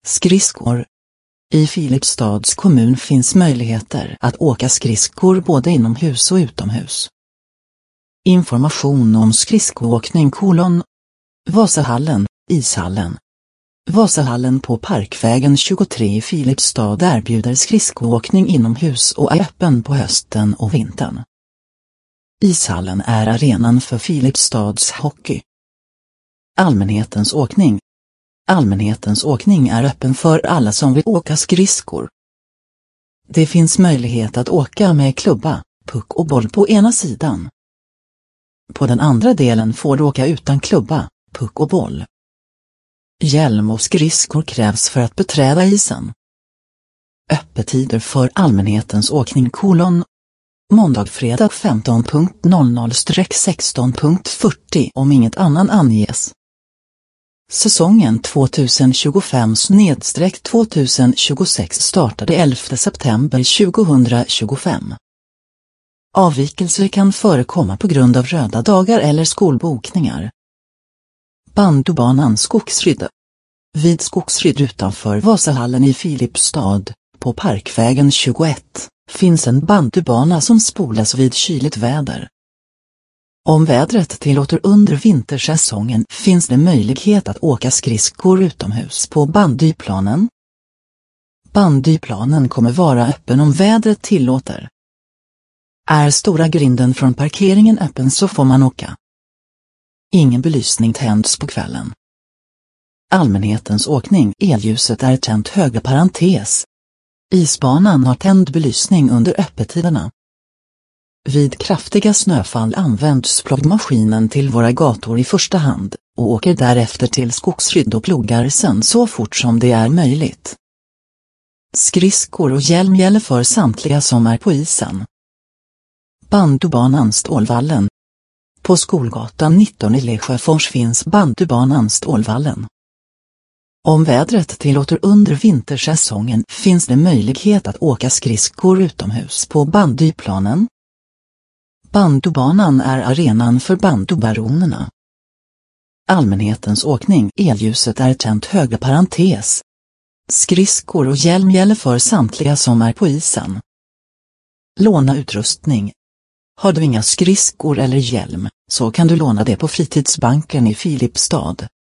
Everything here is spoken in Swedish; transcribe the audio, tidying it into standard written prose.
Skridskor. I Filipstads kommun finns möjligheter att åka skridskor både inomhus och utomhus. Information om skridskoåkning: Vasahallen, ishallen. Vasahallen på Parkvägen 23 i Filipstad erbjuder skridskoåkning inomhus och är öppen på hösten och vintern. Ishallen är arenan för Filipstads hockey. Allmänhetens åkning. Allmänhetens åkning är öppen för alla som vill åka skridskor. Det finns möjlighet att åka med klubba, puck och boll på ena sidan. På den andra delen får du åka utan klubba, puck och boll. Hjälm och skridskor krävs för att beträda isen. Öppettider för allmänhetens åkning: måndag fredag 15.00-16.40 om inget annan anges. Säsongen 2025/2026 startade 11 september 2025. Avvikelser kan förekomma på grund av röda dagar eller skolbokningar. Bandybanan Skogsryd. Vid Skogsryd utanför Vasahallen i Filipstad, på Parkvägen 21, finns en bandybana som spolas vid kyligt väder. Om vädret tillåter under vintersäsongen finns det möjlighet att åka skridskor utomhus på bandyplanen. Bandyplanen kommer vara öppen om vädret tillåter. Är stora grinden från parkeringen öppen så får man åka. Ingen belysning tänds på kvällen. Allmänhetens åkning: elljuset är tänt högra parentes. Isbanan har tänd belysning under öppettiderna. Vid kraftiga snöfall används plogmaskinen till våra gator i första hand, och åker därefter till Skogsryd och plogar sen så fort som det är möjligt. Skridskor och hjälm gäller för samtliga som är på isen. Bandybanan Stålvallen. På Skolgatan 19 i Lesjöfors finns bandybanan Stålvallen. Om vädret tillåter under vintersäsongen finns det möjlighet att åka skridskor utomhus på bandyplanen. Bandybanan är arenan för bandybaronerna. Allmänhetens åkning: elljuset är tänt högra parentes. Skridskor och hjälm gäller för samtliga som är på isen. Låna utrustning. Har du inga skridskor eller hjälm, så kan du låna det på Fritidsbanken i Filipstad.